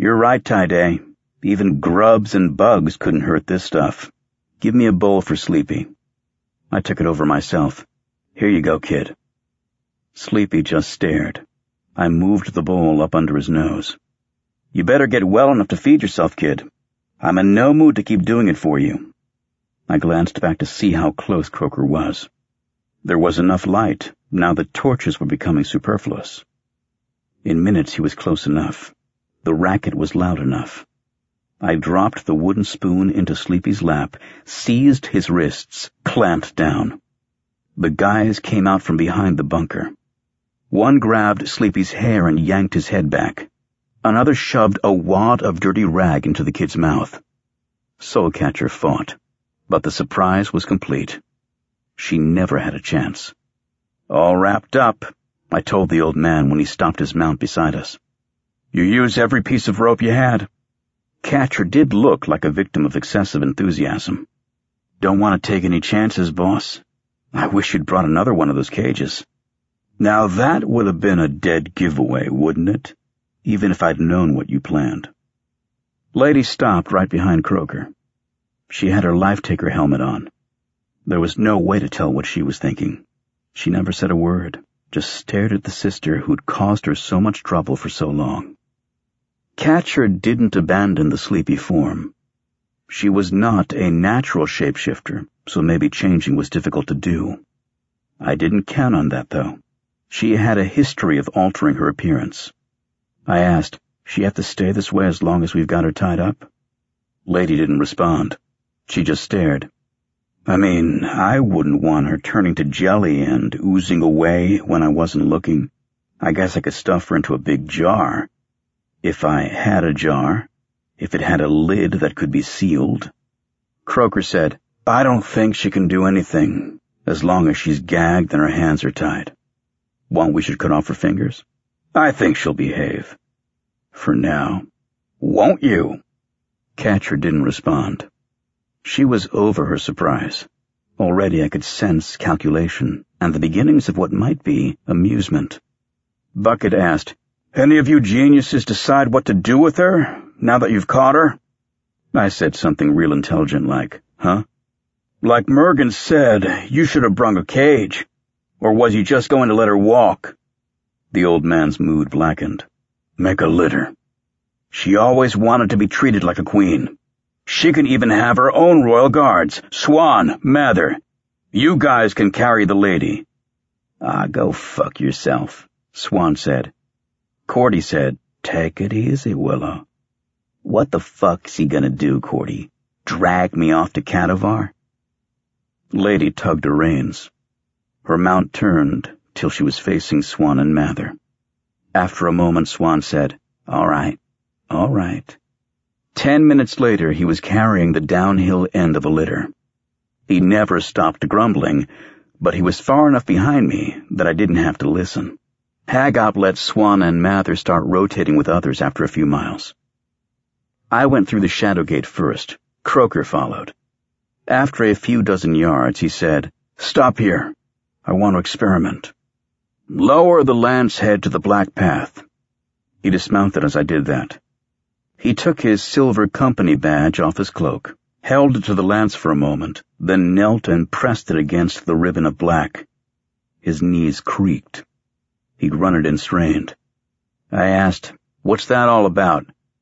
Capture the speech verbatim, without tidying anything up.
You're right, Ty-Day. Even grubs and bugs couldn't hurt this stuff. Give me a bowl for Sleepy. I took it over myself. Here you go, kid. Sleepy just stared. I moved the bowl up under his nose. You better get well enough to feed yourself, kid. I'm in no mood to keep doing it for you. I glanced back to see how close Croker was. There was enough light, now the torches were becoming superfluous. In minutes he was close enough. The racket was loud enough. I dropped the wooden spoon into Sleepy's lap, seized his wrists, clamped down. The guys came out from behind the bunker. One grabbed Sleepy's hair and yanked his head back. Another shoved a wad of dirty rag into the kid's mouth. Soulcatcher fought, but the surprise was complete. She never had a chance. All wrapped up, I told the old man when he stopped his mount beside us. You used every piece of rope you had. Catcher did look like a victim of excessive enthusiasm. Don't want to take any chances, boss. I wish you'd brought another one of those cages. Now that would have been a dead giveaway, wouldn't it? Even if I'd known what you planned. Lady stopped right behind Croker. She had her life-taker helmet on. There was no way to tell what she was thinking. She never said a word, just stared at the sister who'd caused her so much trouble for so long. Catcher didn't abandon the Sleepy form. She was not a natural shapeshifter, so maybe changing was difficult to do. I didn't count on that, though. She had a history of altering her appearance. I asked, she have to stay this way as long as we've got her tied up? Lady didn't respond. She just stared. I mean, I wouldn't want her turning to jelly and oozing away when I wasn't looking. I guess I could stuff her into a big jar. If I had a jar. If it had a lid that could be sealed. Croker said, I don't think she can do anything, as long as she's gagged and her hands are tied. Want we should cut off her fingers? I think she'll behave. For now. Won't you? Catcher didn't respond. She was over her surprise. Already I could sense calculation and the beginnings of what might be amusement. Bucket asked, Any of you geniuses decide what to do with her, now that you've caught her? I said something real intelligent like, huh? Like Mergen said, you should have brung a cage. Or was you just going to let her walk? The old man's mood blackened. Make a litter. She always wanted to be treated like a queen. She can even have her own royal guards, Swan, Mather. You guys can carry the lady. Ah, go fuck yourself, Swan said. Cordy said, Take it easy, Willow. What the fuck's he gonna do, Cordy? Drag me off to Cadavar? Lady tugged her reins. Her mount turned till she was facing Swan and Mather. After a moment, Swan said, All right, all right. Ten minutes later, he was carrying the downhill end of a litter. He never stopped grumbling, but he was far enough behind me that I didn't have to listen. Haggop let Swan and Mather start rotating with others after a few miles. I went through the shadow gate first. Croker followed. After a few dozen yards, he said, Stop here. I want to experiment. Lower the lance head to the black path. He dismounted as I did that. He took his silver company badge off his cloak, held it to the lance for a moment, then knelt and pressed it against the ribbon of black. His knees creaked. He grunted and strained. I asked, What's that all about?